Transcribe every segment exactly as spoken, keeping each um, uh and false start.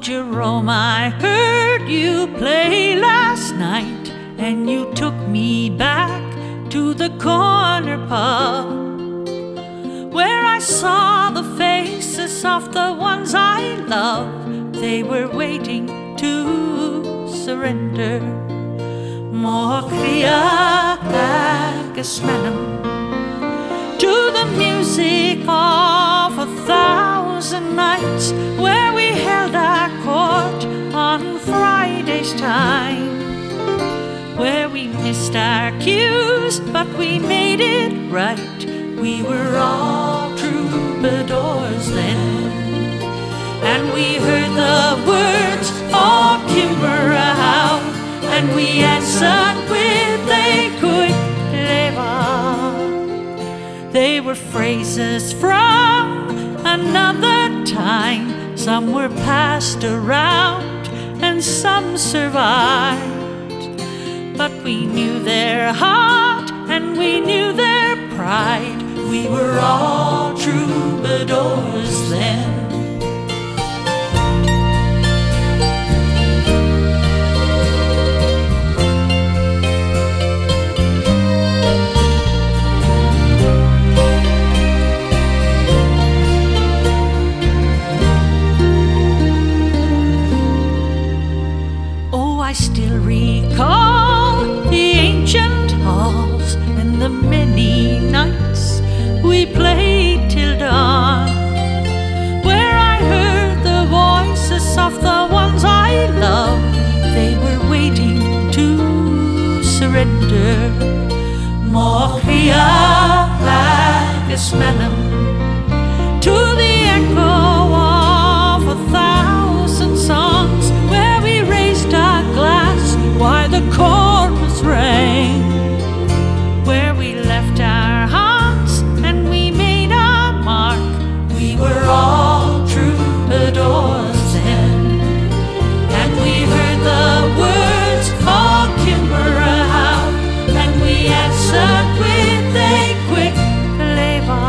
Jerome, I heard you play last night, and you took me back to the corner pub, where I saw the faces of the ones I love. They were waiting to surrender. Mochria Agasmanum, to the music of a thousand nights, where we held our court on Friday's time, where we missed our cues, but we made it right. We were all troubadours then, and we heard the words of Kimberau, and we answered with a quick leva. They were phrases from another time. Some were passed around and some survived, but we knew their heart and we knew their pride. We were all troubadours then. I still recall the ancient halls and the many nights we played till dawn, where I heard the voices of the ones I loved. They were waiting to surrender. Mochria Agasmanum, to the echo of a thousand songs, where we raised our glass while the chorus rang, where we left our hearts and we made our mark. We were all troubadours then, and we heard the words of Kimberau, and we answered with a quick leva.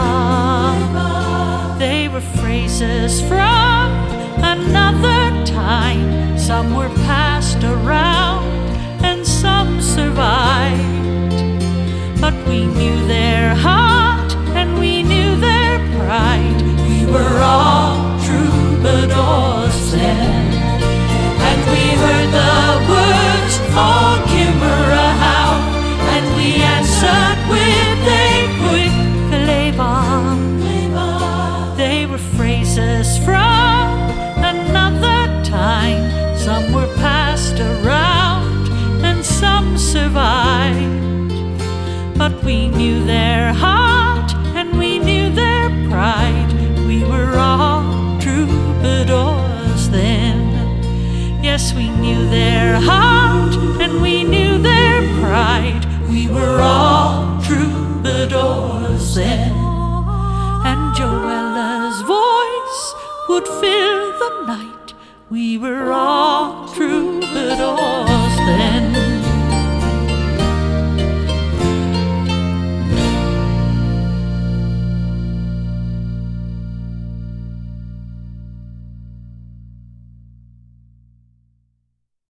They were phrases from another time. Some were passed around and some survived, but we knew their heart and we knew their pride. We were all troubadours then, and we heard the words of Kimberau, and we answered with a quick leva. They were phrases from another time. Some were passed around and some survived, but we knew their heart and we knew their pride. We were all troubadours then. Yes, we knew their heart and we knew their pride. We were all troubadours then. And Joella's voice would fill the night. We were all troubadours.